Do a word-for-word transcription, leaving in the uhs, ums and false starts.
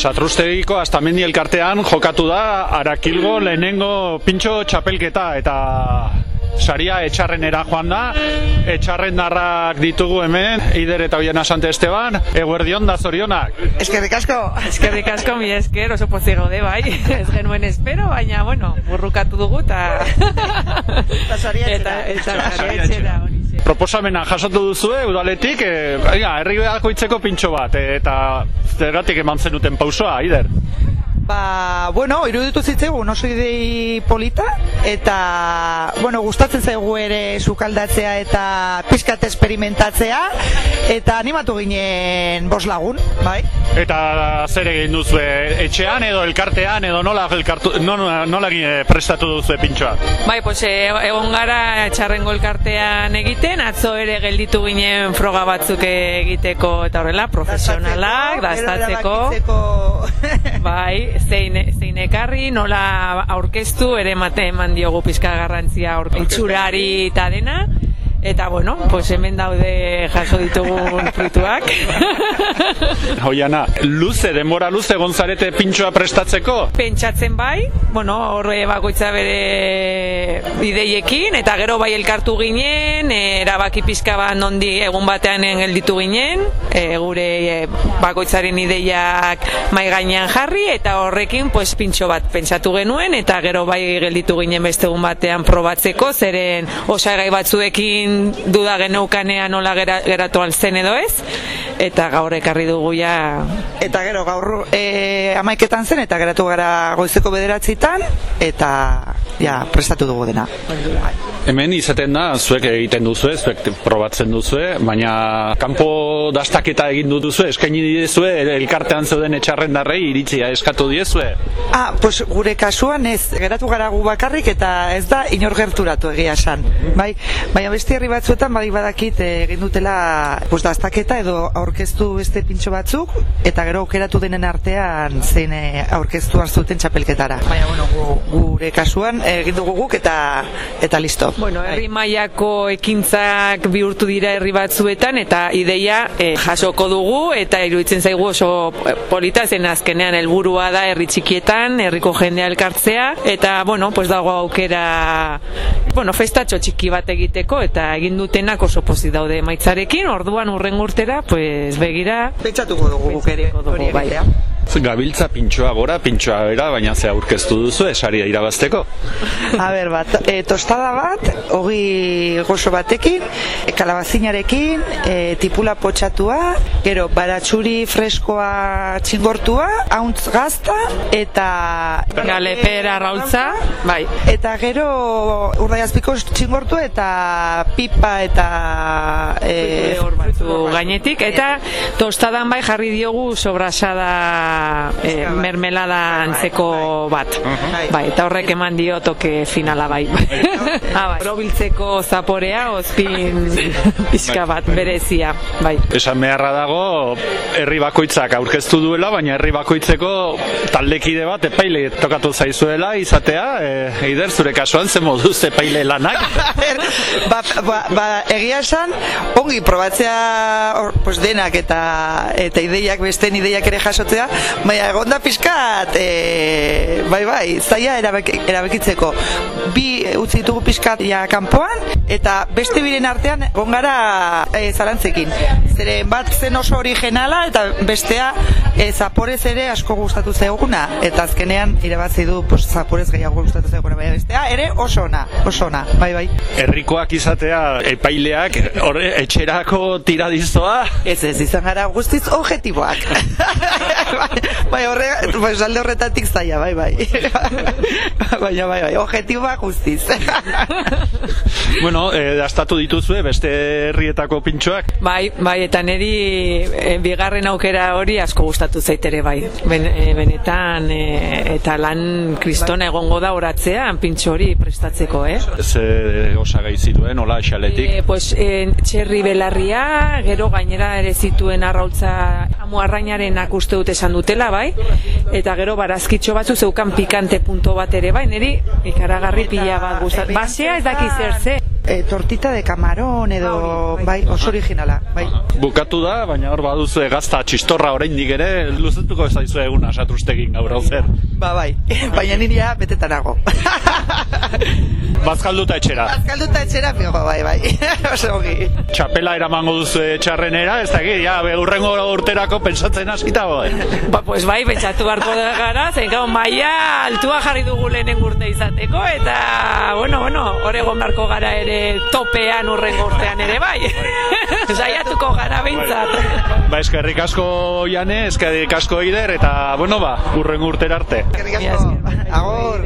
Satrustegiko Astamendi elkartean jokatu da Arakilgo lehenengo pintxo txapelketa eta saria etxarrenera joan da. Etxarrendarrak ditugu hemen, Eider eta Oiana Sante Esteban, eguerdion da zorionak. Eskerrik asko. Eskerrik asko, mi esker, oso pozik gaude bai. Ez genuen espero, baina, bueno, burrukatu dugu eta... Eta saria etxera. Eta saria etxera. Proposamena jasatu duzue, udaletik, e, herri bakoitzeko pintxo bat, e, eta zergatik eman zenuten pausoa, Eider? Ba, bueno, iruditu zitzaigun oso idei polita, eta, bueno, gustatzen zaigu ere sukaldatzea eta pixkat esperimentatzea, eta animatu ginen bost lagun, bai? Eta zer egin duzue, etxean edo elkartean edo nola, elkartu, nola, nola prestatu duzue pintxoa? Bai, pues egon gara Txarrengo elkartean egiten, atzo ere gelditu ginen froga batzuk egiteko eta horrela, profesionalak, daztatzeko, bai, zein, zein ekarri, nola aurkeztu, ere mate eman diogu pizka garrantzia itxurari eta dena. Eta, bueno, pues hemen daude jaso ditugun fruituak. Oiana, luze, denbora luze gonzarete pintxoa prestatzeko? Pentsatzen bai, bueno, horre bakoitza bere ideiekin, eta gero bai elkartu ginen, erabaki pizka bat nondi egun batean gelditu ginen, e, gure e, bakoitzaren ideiak mai gainean jarri, eta horrekin pues, pintxo bat pentsatu genuen, eta gero bai gelditu ginen beste egun batean probatzeko, zeren osagai batzuekin duda geneukanean nola geratu altzen edo ez, eta gaur ekarri dugu ja... Eta gero gaur e, amaiketan zen, eta geratu gara goizeko bederatzitan, eta ja, prestatu dugu dena. Hemen izaten da, zuek egiten duzue, zuek probatzen duzue, baina kanpo dastaketa egin duzue, eskaini diezue, elkartean zeuden etxarrendarrei iritzia eskatu diezue? Ah, pues gure kasuan ez, geratu gara gu bakarrik, eta ez da inor gerturatu egia esan, bai? Baina beste herri batzuetan bai badakit egin dutela pues, dastaketa edo aurkeztu beste pintxo batzuk, eta gero aukeratu denen artean zein aurkeztu hartzuten txapelketara. Baina, bueno, gu, gure kasuan egin dugu guk eta, eta listo. Bueno, herri mailako ekintzak bihurtu dira herri batzuetan, eta ideia eh, jasoko dugu, eta iruditzen zaigu oso polita, zen azkenean helburua da herri txikietan, herriko jendea elkartzea, eta, bueno, pues dago aukera, bueno, festatxo txiki bat egiteko, eta egin dutenak oso pozik daude maitzarekin, orduan urren urtera, pues begira... Pentsatuko dugu guk ere, hori egitea. Gabiltza pintxoa gora, pintxoa bera, baina ze aurkeztu duzu, esaria irabazteko? A ber, bat, e, tostada bat, ogi gozo batekin, e, kalabazinarekin, e, tipula potxatua, gero baratxuri freskoa txingortua, hauntz gazta, eta... Galepera raultza, bai. Eta gero urdaiazpiko txingortua, eta pipa, eta... E, fruitu gainetik, eta tostadan bai jarri diogu sobrasada e, mermelada antzeko bat. Bai, eta horrek eman dio toke finala bai. Ah, bai. Probiltzeko zaporea, ozpin pixka bat berezia, bai. Esan beharra dago, herri bakoitzak aurkeztu duela, baina herri bakoitzeko taldekide bat epaile tokatu zaizuela izatea, e, Eider, zure kasuan ze moduz epaile lanak? ba, ba, ba, egia esan, ongi probatzea or, pues denak eta, eta ideiak, besten ideiak ere jasotzea, baina egonda pixkat, e, bai bai, zaila erabek, erabekitzeko. Bi utzi ditugu pixkat ja kanpoan, eta beste biren artean egon gara e, zarantzekin. Zeren bat zen oso originala, eta bestea e, zaporez ere asko gustatu zaiguna, eta azkenean irabazi du pues, zaporez gehiago gustatu zaiguna, baina bestea ere oso ona, oso ona, bai bai. Herrikoak izatea epaileak horre etxerako tiradizoa? Ez ez, izan gara guztiz objetiboak. Bai, horre, bai, salde horretatik zaila, bai, bai. Baina, bai, bai, objetiboak guztiz. Bueno, eh, dastatu dituzue beste herrietako pintxoak? Bai, bai, eta niri e, bigarren aukera hori asko gustatu zaitere, bai. Ben, e, benetan, e, eta lan kristona egongo da oratzean pintxo hori prestatzeko, eh? Ze osagai zituen, hola, xaletik? E, pues, e, txerri belarria, gero gainera ere zituen arrautza amu arrainarenak uste dut esan dutela, bai? Eta gero barazkitxo batzu zeukan pikante punto bat ere, bai? Niri ikaragarri pila bat gustatu. Basea ez daki zer ze. E, tortita de camarón edo, bai, oso originala, bai. Bukatu da, baina hor baduzu gazta txistorra oraindik ere, luzetuko ez daizu eguna satrustegin gaur hau zer. Ba, bai, baina nirea betetanago. Bazkalduta etxera. Bazkalduta etxera, fijo, bai, bai, oso ongi. Txapela eramango duzu etxarrenera, ez da ja, urrengo urterako pentsatzen askita bai. Ba, pues bai, pentsatu beharko da gara, zein gau, maia altua jarri dugu lehenen urte izateko, eta, bueno, bueno, hor egon beharko gara ere topean urrengo urtean ere bai. Saiatuko gara behintzat. Ba, eskerrik asko Jane, eskerrik asko Eider, eta, bueno, ba, urrengo urtera arte. Eskerrik asko, agor.